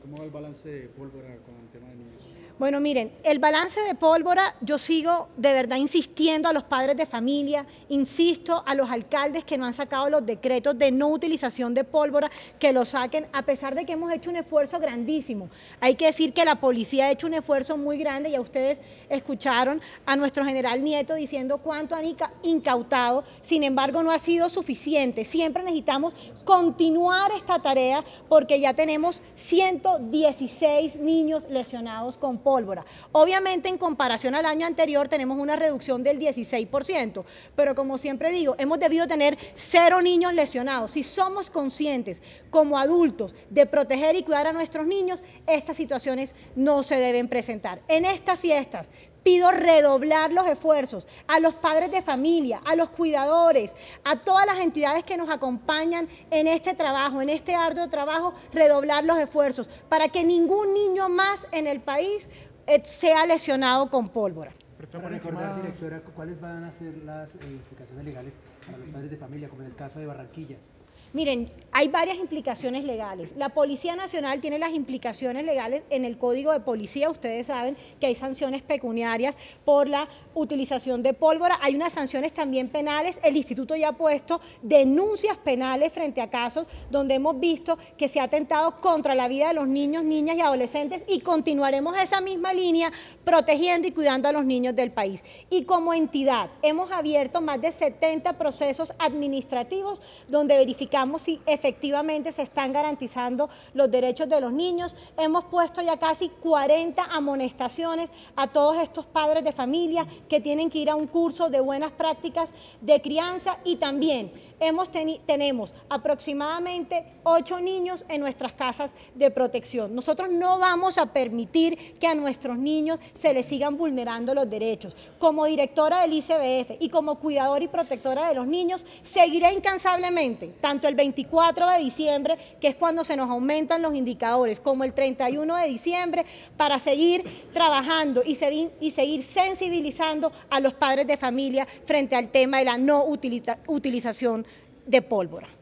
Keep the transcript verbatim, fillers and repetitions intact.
¿Cómo va el balance de pólvora con el tema de niños? Bueno, miren, el balance de pólvora, yo sigo de verdad insistiendo a los padres de familia, insisto a los alcaldes que no han sacado los decretos de no utilización de pólvora, que lo saquen, a pesar de que hemos hecho un esfuerzo grandísimo. Hay que decir que la policía ha hecho un esfuerzo muy grande, ya ustedes escucharon a nuestro general Nieto diciendo cuánto han incautado, sin embargo no ha sido suficiente. Siempre necesitamos continuar esta tarea porque ya tenemos ciento dieciséis niños lesionados con pólvora. Obviamente, en comparación al año anterior, tenemos una reducción del dieciséis por ciento, pero como siempre digo, hemos debido tener cero niños lesionados. Si somos conscientes como adultos de proteger y cuidar a nuestros niños, estas situaciones no se deben presentar. En estas fiestas, pido redoblar los esfuerzos a los padres de familia, a los cuidadores, a todas las entidades que nos acompañan en este trabajo, en este arduo trabajo, redoblar los esfuerzos para que ningún niño más en el país sea lesionado con pólvora. Para recordar, directora, ¿cuáles van a ser las eh, implicaciones legales para los padres de familia, como en el caso de Barranquilla? Miren, hay varias implicaciones legales. La Policía Nacional tiene las implicaciones legales en el Código de Policía. Ustedes saben que hay sanciones pecuniarias por la utilización de pólvora. Hay unas sanciones también penales. El Instituto ya ha puesto denuncias penales frente a casos donde hemos visto que se ha atentado contra la vida de los niños, niñas y adolescentes, y continuaremos esa misma línea protegiendo y cuidando a los niños del país. Y como entidad hemos abierto más de setenta procesos administrativos donde verificamos si efectivamente se están garantizando los derechos de los niños. Hemos puesto ya casi cuarenta amonestaciones a todos estos padres de familia que tienen que ir a un curso de buenas prácticas de crianza, y también hemos tenemos aproximadamente ocho niños en nuestras casas de protección. Nosotros no vamos a permitir que a nuestros niños se les sigan vulnerando los derechos. Como directora del I C B F y como cuidadora y protectora de los niños, seguiré incansablemente, tanto el veinticuatro de diciembre, que es cuando se nos aumentan los indicadores, como el treinta y uno de diciembre, para seguir trabajando y seguir, y seguir sensibilizando a los padres de familia frente al tema de la no utiliza, utilización de pólvora.